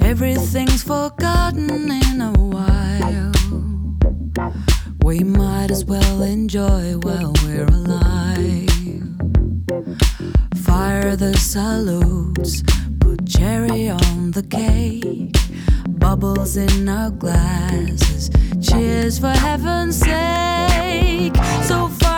Everything's forgotten in a while. We might as well enjoy while we're alive. Fire the salutes, put cherry on the cake, bubbles in our glasses, cheers for heaven's sake. So far